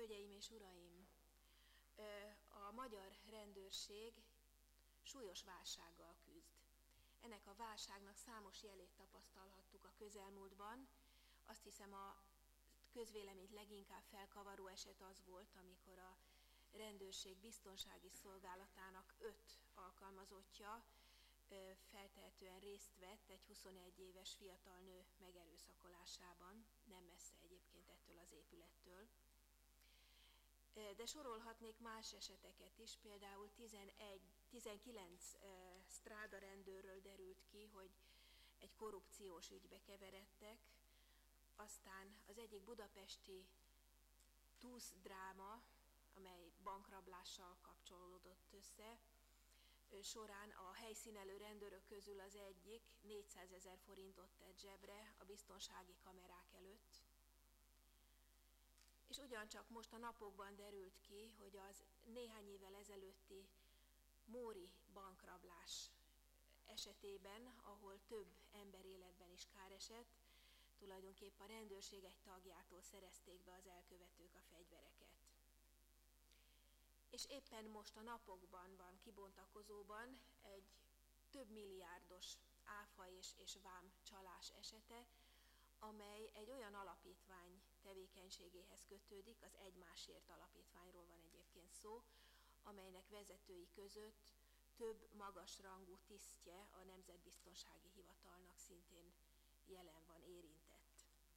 Hölgyeim és uraim, a magyar rendőrség súlyos válsággal küzd. Ennek a válságnak számos jelét tapasztalhattuk a közelmúltban. Azt hiszem, a közvéleményt leginkább felkavaró eset az volt, amikor a rendőrség biztonsági szolgálatának 5 alkalmazottja feltehetően részt vett egy 21 éves fiatal nő megerőszakolásában, nem messze egyébként ettől az épülettől. De sorolhatnék más eseteket is, például 19 stráda rendőrről derült ki, hogy egy korrupciós ügybe keveredtek, aztán az egyik budapesti TUSZ dráma, amely bankrablással kapcsolódott össze, során a helyszínelő rendőrök közül az egyik 400 000 forintot tett zsebre a biztonsági kamerák előtt. És ugyancsak most a napokban derült ki, hogy az néhány évvel ezelőtti móri bankrablás esetében, ahol több emberéletben is kár esett, tulajdonképp a rendőrség egy tagjától szerezték be az elkövetők a fegyvereket. És éppen most a napokban van kibontakozóban egy több milliárdos áfa és vám csalás esete, amely egy olyan alapítvány tevékenységéhez kötődik, az Egymásért alapítványról van egyébként szó, amelynek vezetői között több magasrangú tisztje a Nemzetbiztonsági Hivatalnak szintén jelen van, érintett.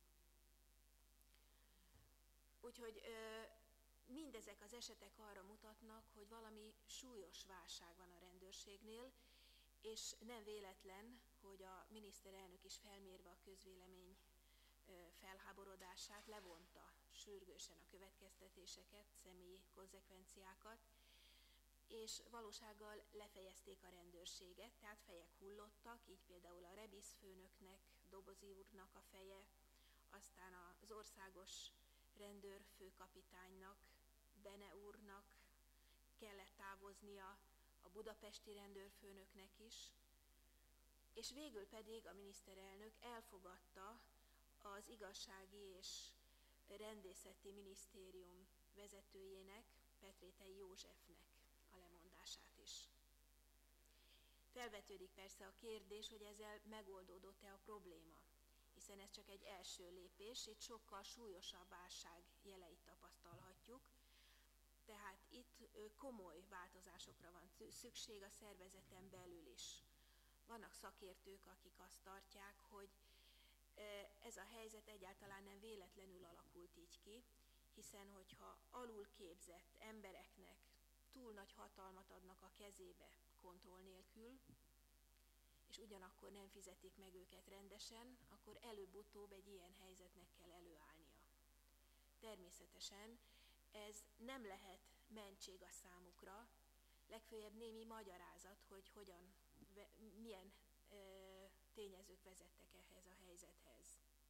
Úgyhogy mindezek az esetek arra mutatnak, hogy valami súlyos válság van a rendőrségnél, és nem véletlen, hogy a miniszterelnök is felmérve a közvélemény felháborodását levonta sürgősen a következtetéseket, személyi konzekvenciákat, és valósággal lefejezték a rendőrséget, tehát fejek hullottak, így például a Rebisz főnöknek, Dobozi úrnak a feje, aztán az országos rendőrfőkapitánynak, Bene úrnak kellett távoznia, a budapesti rendőrfőnöknek is, és végül pedig a miniszterelnök elfogadta az igazsági és rendészeti minisztérium vezetőjének, Petrétei Józsefnek a lemondását is. Felvetődik persze a kérdés, hogy ezzel megoldódott-e a probléma, hiszen ez csak egy első lépés, itt sokkal súlyosabb válság jeleit tapasztalhatjuk, tehát itt komoly változásokra van szükség a szervezeten belül is. Vannak szakértők, akik azt tartják, hogy ez a helyzet egyáltalán nem véletlenül alakult így ki, hiszen hogyha alulképzett embereknek túl nagy hatalmat adnak a kezébe kontroll nélkül, és ugyanakkor nem fizetik meg őket rendesen, akkor előbb-utóbb egy ilyen helyzetnek kell előállnia. Természetesen ez nem lehet mentség a számukra, legfőjebb némi magyarázat, hogy milyen tényezők vezettek ehhez a helyzethez.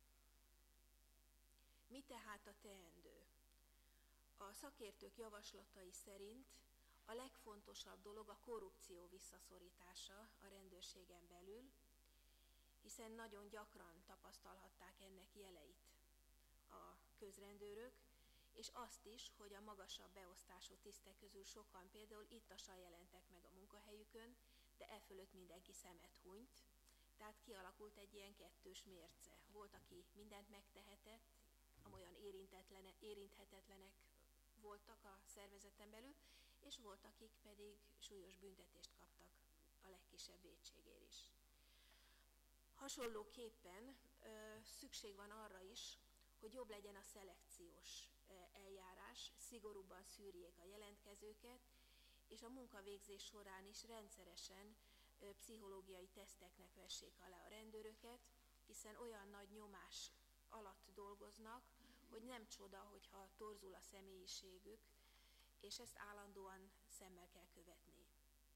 Mi tehát a teendő? A szakértők javaslatai szerint a legfontosabb dolog a korrupció visszaszorítása a rendőrségen belül, hiszen nagyon gyakran tapasztalhatták ennek jeleit a közrendőrök, és azt is, hogy a magasabb beosztású tisztek közül sokan például ittasan jelentek meg a munkahelyükön, de e fölött mindenki szemet hunyt, tehát kialakult egy ilyen kettős mérce. Volt, aki mindent megtehetett, amolyan érinthetetlenek voltak a szervezeten belül, és volt, akik pedig súlyos büntetést kaptak a legkisebb vétségért is. Hasonlóképpen szükség van arra is, hogy jobb legyen a szelekciós eljárás, szigorúbban szűrjék a jelentkezőket, és a munkavégzés során is rendszeresen pszichológiai teszteknek vessék alá a rendőröket, hiszen olyan nagy nyomás alatt dolgoznak, hogy nem csoda, hogyha torzul a személyiségük, és ezt állandóan szemmel kell követni.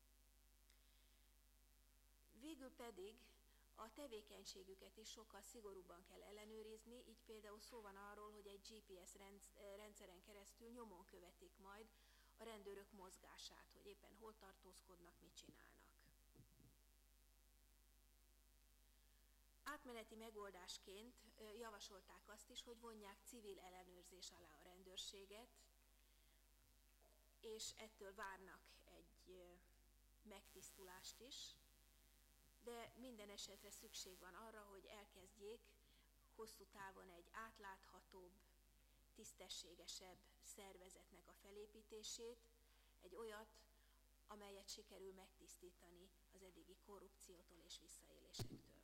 Végül pedig a tevékenységüket is sokkal szigorúbban kell ellenőrizni, így például szó van arról, hogy egy GPS rendszeren keresztül nyomon követik majd a rendőrök mozgását, hogy éppen hol tartózkodnak, mit csinálnak. Átmeneti megoldásként javasolták azt is, hogy vonják civil ellenőrzés alá a rendőrséget, és ettől várnak egy megtisztulást is, de minden esetre szükség van arra, hogy elkezdjék hosszú távon egy átláthatóbb, tisztességesebb szervezetnek a felépítését, egy olyat, amelyet sikerül megtisztítani az eddigi korrupciótól és visszaélésektől.